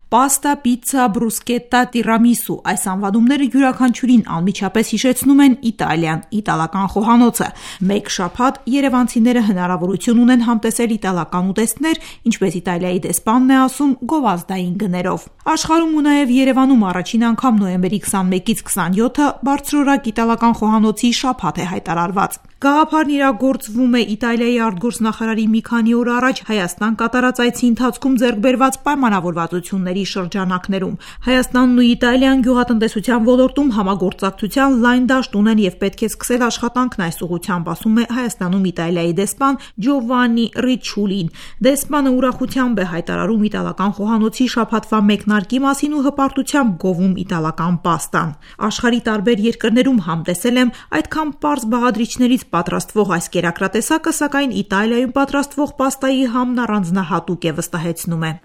Պաստա, պիցցա, բրուսկետտա, տիրամիսու այս անվանումները յուրաքանչյուրին անմիջապես հիշեցնում են Իտալիան, իտալական խոհանոցը։ Մեկ շաբաթ երևանցիները հնարավորություն ունեն համտեսել իտալական ուտեստներ, ինչպես Իտալիայի դեսպանն է ասում, գովազդային գներով։ Աշխարհում ու նաև Երևանում առաջին անգամ նոյեմբերի 21-ից 27-ը բարձրորակ իտալական խոհանոցի շաբաթ է հայտարարված։ Գաղափարն իրագործվում է Իտալիայի արտգործնախարարի մի քանի օր առաջ Հայաստան կատարած այցի ընթացքում ձեռք բերված պայմանավորվածությունների շրջանակներում։ Հայաստանն ու Իտալիան գյուղատնտեսության ոլորտում համագործակցության լայն դաշտ ունեն եւ պետք է սկսել աշխատանքն այս ուղղությամբ, ասում է Հայաստանում Իտալիայի դեսպան Ջովաննի Ռիչուլին։ Դեսպանը ուրախությամբ է հայտարարում իտալական խոհանոցի շաբաթվա մեկնարկի մասին ու հպարտությամբ գովում իտալական պաստան։ Աշխարհի տարբեր երկրներում համտեսել եմ այդքան պարզ բաղադրիչներից պատրաստվող այս կերակրատեսակը, սակայն Իտալիայում պատրաստվող պաստայի համն առանձնահատուկ է, վստահեցնում է։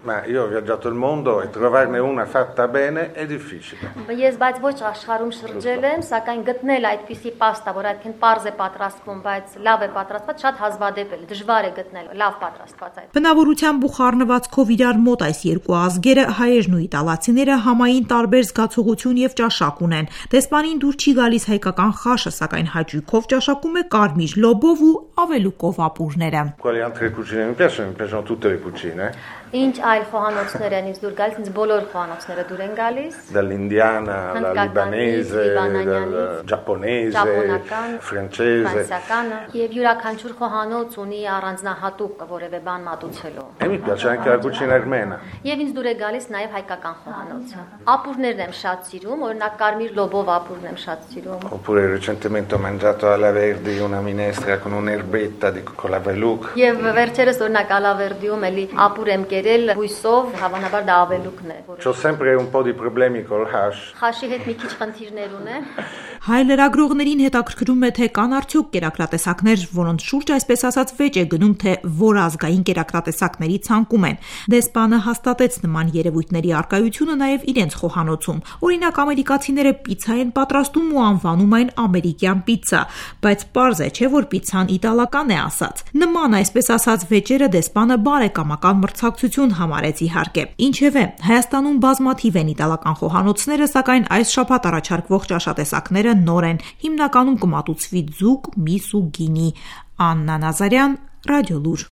Ես բայց ոչ աշխարհում շրջել եմ, սակայն գտնել այդպիսի պաստա, որ այդքան պարզ է պատրաստվում, բայց լավ է պատրաստված, շատ հազվադեպ է, դժվար է գտնել լավ պատրաստված այդ։ Բնավորությամբ ու խառնվածքով իրար մոտ այս երկու ազգերը, հայերն ու իտալացիները, համային տարբեր զգացողություն եւ ճաշակ ունեն։ Դեսպանին դուր չի գալիս հայկական խաշը, սակայն հաճույքով ճաշակում է կարմիր լոբով ու ավելուկով ապուրները։ Ինչ այլ խոհանոցներ են ինձ դուր գալիս, ինձ բոլոր խոհանոցները դուր են գալիս։ Dall'indiana alla libanese, giapponese, francese. Եվ յուրաքանչյուր խոհանոց ունի առանձնահատուկ որևէ բան մատուցելու։ E mi piace anche la cucina armena. Եվ ինձ դուր է գալիս նաև հայկական խոհանոցը։ Ապուրներն եմ շատ սիրում, օրինակ կարմիր լոբով ապուրն եմ շատ սիրում։ Oppure recentemente ho mangiato alla Verdi una minestra con un'erbetta con la veluc. Եվ վերջերս օրինակ Ալավերդիում էլի ապուր եմ կերել հույսով, հավանաբար դա ավելուկն է։ C'ho sempre un po' di problemi col hash. Խաշի հետ մի քիչ խնդիրներ ունեմ։ Հայ լրագրողներին հետաքրքրում է, թե կան արդյոք կերակրատեսակներ, որոնց շուրջ այսպես ասած վեճ է գնում, թե որ ազգային կերակրատեսակների ցանկում են։ Դեսպանը հաստատեց նման երևույթների առկայությունը նաև իրենց խոհանոցում։ Օրինակ ամերիկացիները պիցցա են պատրաստում ու անվանում այն ամերիկյան պիցցա, բայց պարզ է, չէ՞ որ պիցցան իտալական է ասած։ Նման այսպես ասած վեճերը դեսպանը բարեկամական մրցակցություն համարեց իհարկե։ Ինչևէ, Հայաստանում բազմաթիվ են իտալական խոհանոցները, սակայն այս շաբաթ առաջարկվող ճաշատեսակները նոր են, հիմնականում կմատուցվի ձուկ, միս ու գինի։ Աննա Նազարյան, Ռադիոլուր։